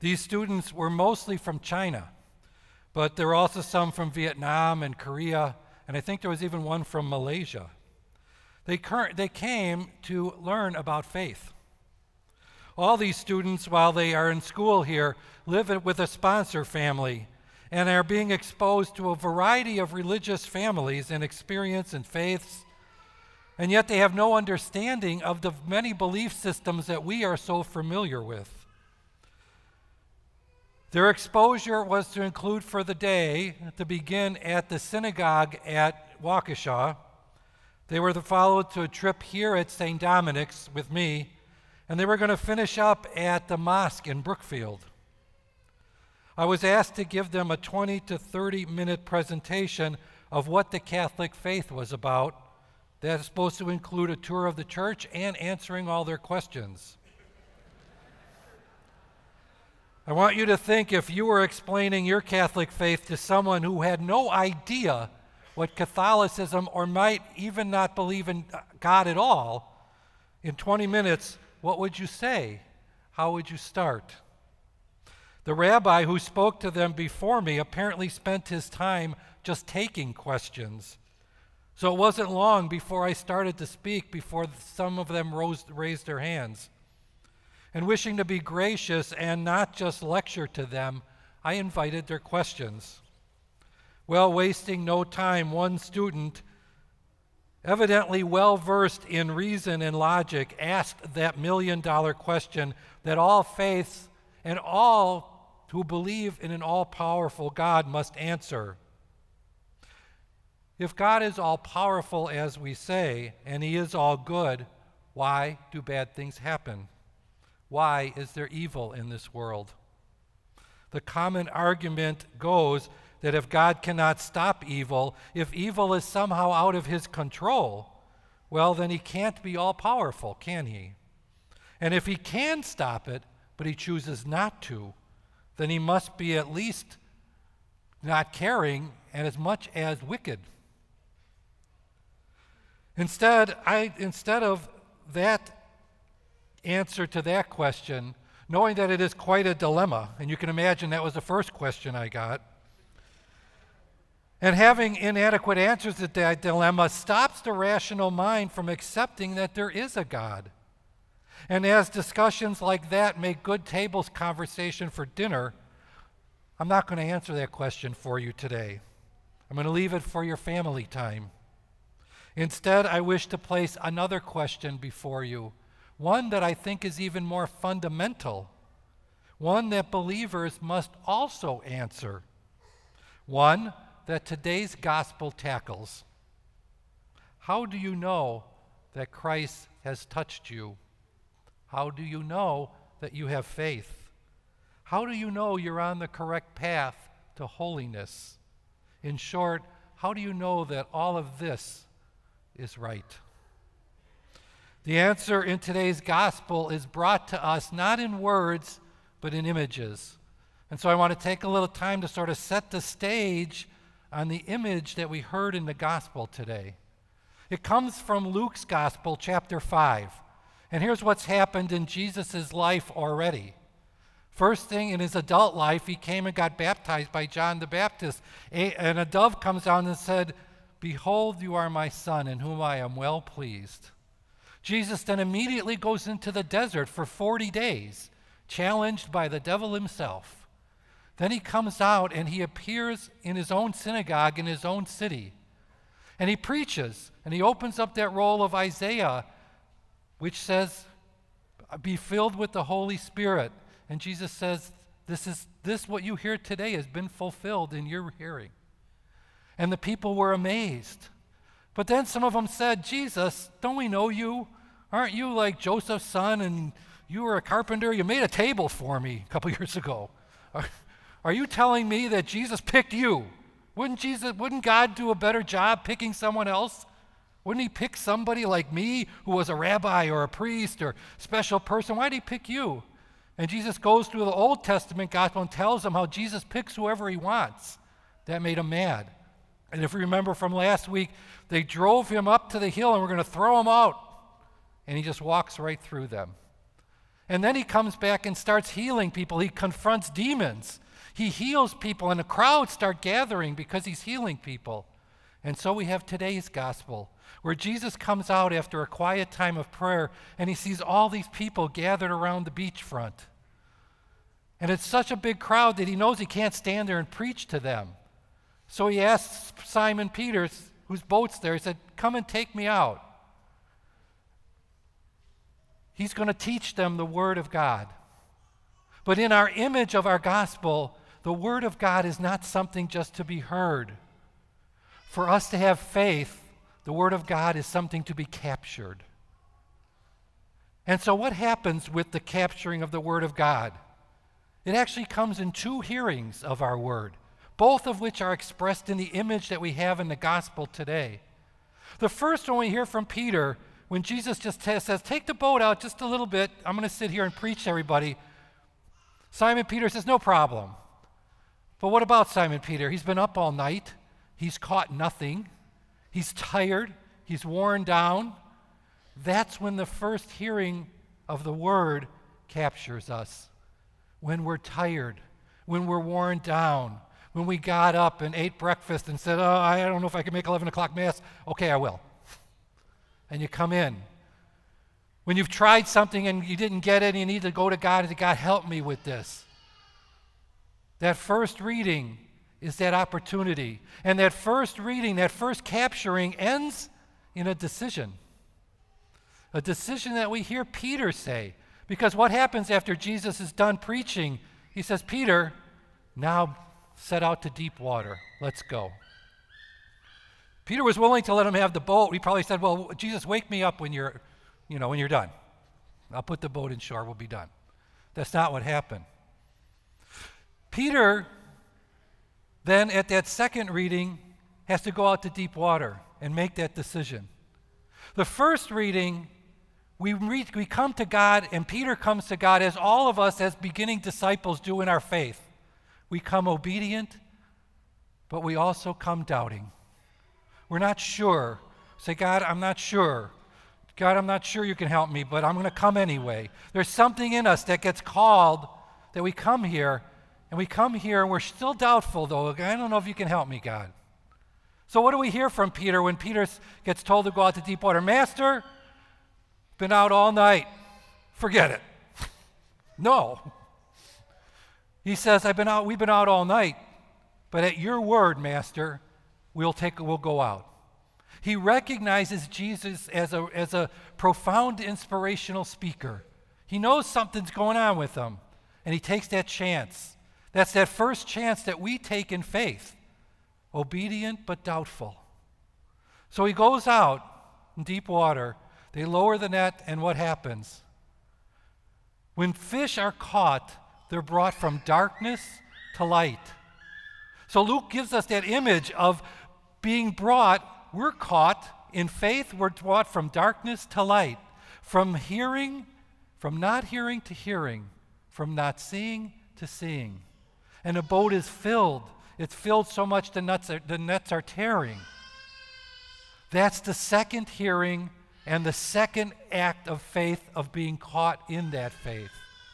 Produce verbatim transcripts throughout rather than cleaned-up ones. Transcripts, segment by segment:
These students were mostly from China, but there were also some from Vietnam and Korea, and I think there was even one from Malaysia. They, cur- they came to learn about faith. All these students, while they are in school here, live with a sponsor family and are being exposed to a variety of religious families and experience and faiths, and yet they have no understanding of the many belief systems that we are so familiar with. Their exposure was to include for the day to begin at the synagogue at Waukesha. They were to follow to a trip here at Saint Dominic's with me, and they were going to finish up at the mosque in Brookfield. I was asked to give them a twenty to thirty minute presentation of what the Catholic faith was about. That is supposed to include a tour of the church and answering all their questions. I want you to think if you were explaining your Catholic faith to someone who had no idea what Catholicism or might even not believe in God at all, in twenty minutes, what would you say? How would you start? The rabbi who spoke to them before me apparently spent his time just taking questions. So it wasn't long before I started to speak before some of them rose, raised their hands. And wishing to be gracious and not just lecture to them, I invited their questions. Well, wasting no time, one student, evidently well-versed in reason and logic, asked that million-dollar question that all faiths and all who believe in an all-powerful God must answer. If God is all-powerful, as we say, and he is all good, why do bad things happen? Why is there evil in this world? The common argument goes that if God cannot stop evil, if evil is somehow out of his control, well, then he can't be all-powerful, can he? And if he can stop it, but he chooses not to, then he must be at least not caring and as much as wicked. Instead, I, instead of that answer to that question, knowing that it is quite a dilemma, and you can imagine that was the first question I got, and having inadequate answers to that dilemma stops the rational mind from accepting that there is a God. And as discussions like that make good tables conversation for dinner, I'm not going to answer that question for you today. I'm going to leave it for your family time. Instead, I wish to place another question before you, one that I think is even more fundamental, one that believers must also answer, one that today's gospel tackles. How do you know that Christ has touched you? How do you know that you have faith? How do you know you're on the correct path to holiness? In short, how do you know that all of this is right? The answer in today's gospel is brought to us not in words, but in images. And so I want to take a little time to sort of set the stage on the image that we heard in the gospel today. It comes from Luke's gospel, chapter five. And here's what's happened in Jesus' life already. First thing, in his adult life, he came and got baptized by John the Baptist. And a dove comes down and said, "Behold, you are my son, in whom I am well pleased." Jesus then immediately goes into the desert for forty days, challenged by the devil himself. Then he comes out and he appears in his own synagogue in his own city. And he preaches, and he opens up that roll of Isaiah, which says, "Be filled with the Holy Spirit." And Jesus says, this is this what you hear today has been fulfilled in your hearing. And the people were amazed. But then some of them said, "Jesus, don't we know you? Aren't you like Joseph's son, and you were a carpenter? You made a table for me a couple years ago. Are, are you telling me that Jesus picked you? Wouldn't Jesus, wouldn't God do a better job picking someone else? Wouldn't he pick somebody like me who was a rabbi or a priest or special person? Why did he pick you?" And Jesus goes through the Old Testament gospel and tells them how Jesus picks whoever he wants. That made him mad. And if you remember from last week, they drove him up to the hill and were going to throw him out. And he just walks right through them. And then he comes back and starts healing people. He confronts demons. He heals people, and the crowds start gathering because he's healing people. And so we have today's gospel, where Jesus comes out after a quiet time of prayer, and he sees all these people gathered around the beachfront. And it's such a big crowd that he knows he can't stand there and preach to them. So he asks Simon Peter, whose boat's there, he said, "Come and take me out." He's going to teach them the Word of God. But in our image of our gospel, the Word of God is not something just to be heard. For us to have faith, the Word of God is something to be captured. And so what happens with the capturing of the Word of God? It actually comes in two hearings of our Word, both of which are expressed in the image that we have in the gospel today. The first one we hear from Peter, when Jesus just t- says, "Take the boat out just a little bit. I'm going to sit here and preach to everybody." Simon Peter says, "No problem." But what about Simon Peter? He's been up all night. He's caught nothing. He's tired. He's worn down. That's when the first hearing of the Word captures us. When we're tired, when we're worn down, when we got up and ate breakfast and said, "Oh, I don't know if I can make eleven o'clock Mass." Okay, I will. And you come in. When you've tried something and you didn't get it and you need to go to God and say, "God, help me with this." That first reading is that opportunity. And that first reading, that first capturing ends in a decision. A decision that we hear Peter say. Because what happens after Jesus is done preaching? He says, "Peter, now set out to deep water. Let's go." Peter was willing to let him have the boat. He probably said, "Well, Jesus, wake me up when you're, you know, when you're done. I'll put the boat in shore. We'll be done." That's not what happened. Peter then, at that second reading, has to go out to deep water and make that decision. The first reading, we read, we come to God, and Peter comes to God as all of us as beginning disciples do in our faith. We come obedient, but we also come doubting. We're not sure. Say, "God, I'm not sure. God, I'm not sure you can help me, but I'm going to come anyway." There's something in us that gets called that we come here, and we come here and we're still doubtful, though. "I don't know if you can help me, God." So what do we hear from Peter when Peter gets told to go out to deep water? "Master, been out all night. Forget it." No. He says, I've been out, we've been out all night, but at your word, Master, we'll take, we'll go out. He recognizes Jesus as a, as a profound inspirational speaker. He knows something's going on with him, and he takes that chance. That's that first chance that we take in faith, obedient but doubtful. So he goes out in deep water. They lower the net, and what happens? When fish are caught, they're brought from darkness to light. So Luke gives us that image of being brought, we're caught in faith, we're brought from darkness to light, from hearing, from not hearing to hearing, from not seeing to seeing. And the boat is filled. It's filled so much the nets are, the nets are tearing. That's the second hearing and the second act of faith, of being caught in that faith.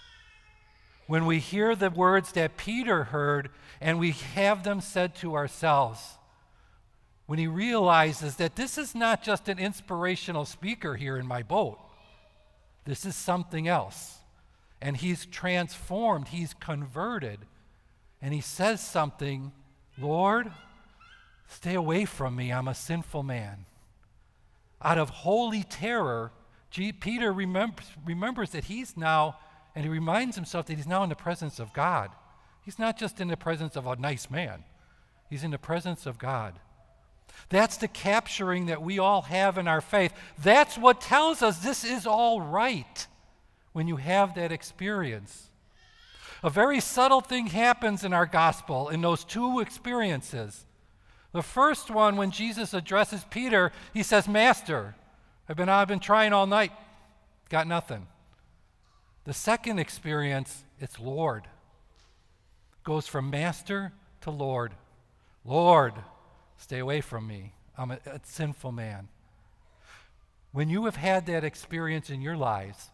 When we hear the words that Peter heard and we have them said to ourselves, when he realizes that this is not just an inspirational speaker here in my boat, this is something else. And he's transformed, he's converted, and he says something, "Lord, stay away from me, I'm a sinful man." Out of holy terror, G- Peter remembers, remembers that he's now, and he reminds himself that he's now in the presence of God. He's not just in the presence of a nice man. He's in the presence of God. That's the capturing that we all have in our faith. That's what tells us this is all right when you have that experience. A very subtle thing happens in our gospel in those two experiences. The first one, when Jesus addresses Peter, he says, "Master, I've been, I've been trying all night, got nothing." The second experience, it's Lord. Goes from master to Lord. "Lord, stay away from me. I'm a, a sinful man." When you have had that experience in your lives,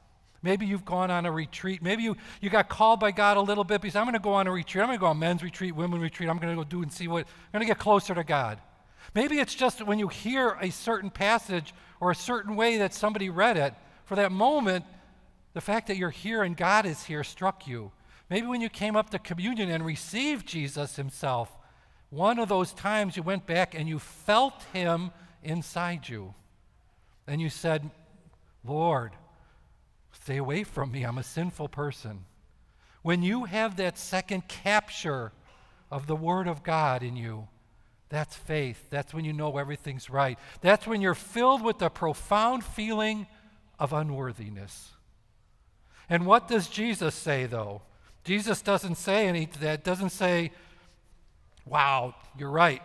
Maybe you've gone on a retreat. Maybe you, you got called by God a little bit because I'm going to go on a retreat. I'm going to go on men's retreat, women's retreat. I'm going to go do and see what, I'm going to get closer to God. Maybe it's just when you hear a certain passage or a certain way that somebody read it, for that moment, the fact that you're here and God is here struck you. Maybe when you came up to communion and received Jesus himself, one of those times you went back and you felt him inside you. And you said, Lord, stay away from me. I'm a sinful person. When you have that second capture of the Word of God in you, that's faith. That's when you know everything's right. That's when you're filled with a profound feeling of unworthiness. And what does Jesus say, though? Jesus doesn't say any that doesn't say, wow, you're right.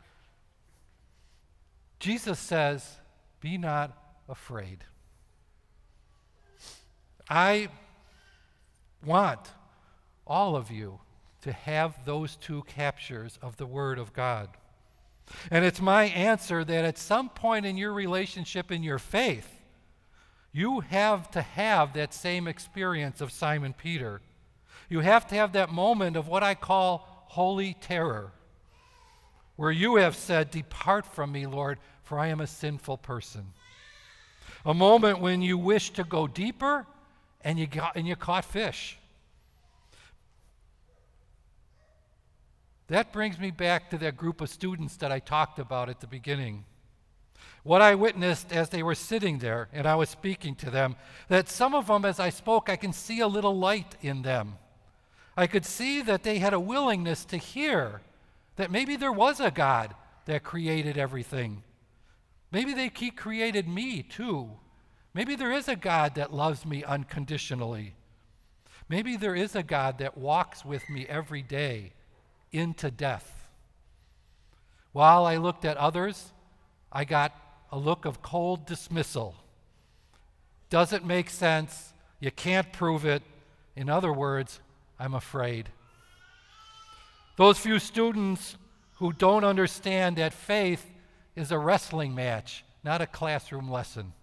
Jesus says, be not afraid. I want all of you to have those two captures of the Word of God. And it's my answer that at some point in your relationship, in your faith, you have to have that same experience of Simon Peter. You have to have that moment of what I call holy terror, where you have said, depart from me, Lord, for I am a sinful person. A moment when you wish to go deeper and you got, and you caught fish. That brings me back to that group of students that I talked about at the beginning. What I witnessed as they were sitting there and I was speaking to them, that some of them, as I spoke, I can see a little light in them. I could see that they had a willingness to hear that maybe there was a God that created everything. Maybe they he created me too. Maybe there is a God that loves me unconditionally. Maybe there is a God that walks with me every day into death. While I looked at others, I got a look of cold dismissal. Doesn't make sense. You can't prove it. In other words, I'm afraid. Those few students who don't understand that faith is a wrestling match, not a classroom lesson.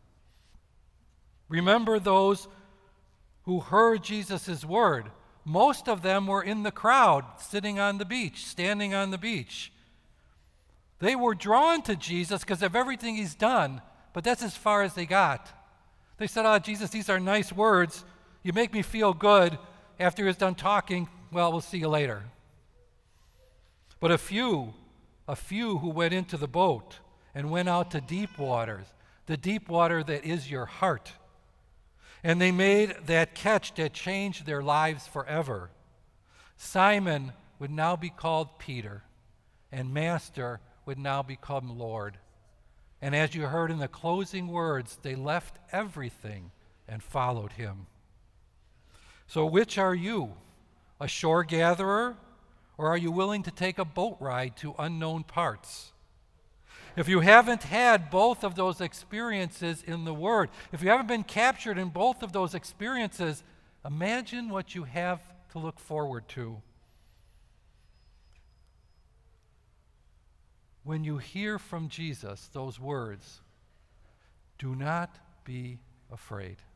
Remember those who heard Jesus' word. Most of them were in the crowd, sitting on the beach, standing on the beach. They were drawn to Jesus because of everything he's done, but that's as far as they got. They said, oh, Jesus, these are nice words. You make me feel good. After he was done talking, well, we'll see you later. But a few, a few who went into the boat and went out to deep waters, the deep water that is your heart, and they made that catch that changed their lives forever. Simon would now be called Peter, and Master would now become Lord. And as you heard in the closing words, they left everything and followed him. So which are you, a shore gatherer, or are you willing to take a boat ride to unknown parts? If you haven't had both of those experiences in the Word, if you haven't been captured in both of those experiences, imagine what you have to look forward to. When you hear from Jesus those words, do not be afraid.